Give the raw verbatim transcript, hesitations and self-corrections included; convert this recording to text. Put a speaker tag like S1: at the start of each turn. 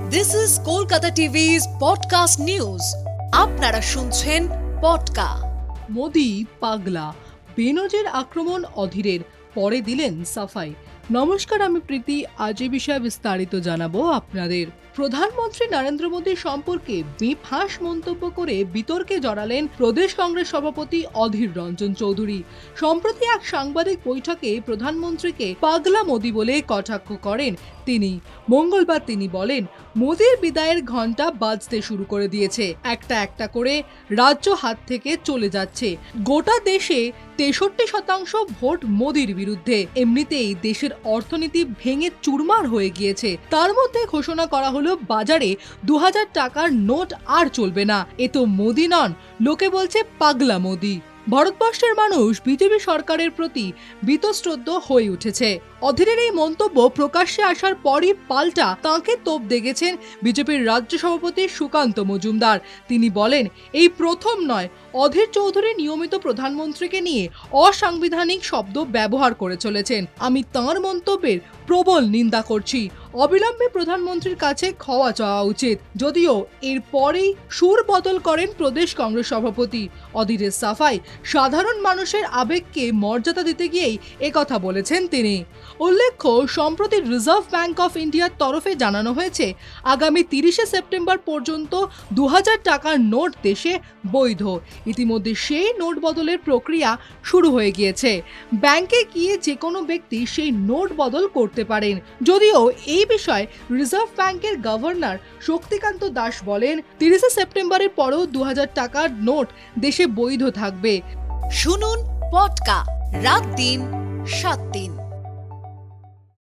S1: This is Kolkata টিভি's podcast news. আপনারা শুনছেন পডকা।
S2: মোদি পাগলা, বেনজির আক্রমণ অধীরের, পরে দিলেন সাফাই। নমস্কার, আমি প্রীতি। আজ এই বিষয়ে বিস্তারিত জানাবো আপনাদের। প্রধানমন্ত্রী নরেন্দ্র মোদী সম্পর্কে বেফাঁস মন্তব্য করে বিতর্কে জড়ালেন প্রদেশ কংগ্রেস সভাপতি অধীর রঞ্জন চৌধুরী। সম্প্রতি এক সাংবাদিক বৈঠকে প্রধানমন্ত্রীকে পাগলা মোদী বলে কটাক্ষ করেন তিনি। মঙ্গলবার তিনি বলেন, মোদীর বিদায়ের ঘণ্টা বাজতে শুরু করে দিয়েছে, একটা একটা করে রাজ্য হাত থেকে চলে যাচ্ছে। গোটা দেশে তেষট্টি শতাংশ ভোট মোদীর বিরুদ্ধে। এমনিতেই দেশের অর্থনীতি ভেঙে চুরমার হয়ে গিয়েছে। তার মধ্যে ঘোষণা করা হলো বাজারে দু হাজার টাকার নোট আর চলবে না। এ তো মোদী নন, লোকে বলছে পাগলা মোদী। ভারতবর্ষের মানুষ বিজেপি সরকারের প্রতি বীতশ্রদ্ধ হয়ে উঠেছে। অধীরের এই মন্তব্য প্রকাশ্যে আসার পরই পাল্টা তাঁকে তোপ দেখেছেন বিজেপির রাজ্য সভাপতি সুকান্ত মজুমদার। তিনি বলেন, এই প্রথম নয়, অধীর চৌধুরী নিয়মিত প্রধানমন্ত্রীকে নিয়ে অসাংবিধানিক শব্দ ব্যবহার করে চলেছেন। আমি তাঁর মন্তব্যের প্রবল নিন্দা করছি। অবিলম্বে প্রধানমন্ত্রীর কাছে ক্ষমা চাওয়া উচিত। যদিও এরপরেই সুর বদল করেন প্রদেশ কংগ্রেস সভাপতি। অধীরের সাফাই, সাধারণ মানুষের আবেগকে মর্যাদা দিতে গিয়েই একথা বলেছেন তিনি। উল্লেখ্য, সম্প্রতি রিজার্ভ ব্যাংক অফ ইন্ডিয়ার তরফে জানানো হয়েছে, আগামী তিরিশে সেপ্টেম্বর পর্যন্ত দু হাজার টাকার নোট দেশে বৈধ। ইতিমধ্যে সেই নোট বদলের প্রক্রিয়া শুরু হয়ে গিয়েছে। ব্যাংকে গিয়ে যে কোনো ব্যক্তি সেই নোট বদল করতে পারেন। যদিও এই বিষয়ে রিজার্ভ ব্যাংকের গভর্নর শক্তিকান্ত দাস বলেন, তিরিশে সেপ্টেম্বরের পরেও দু হাজার টাকার নোট দেশে বৈধ থাকবে।
S1: শুনুন পডকা, রাত দিন সাত দিন।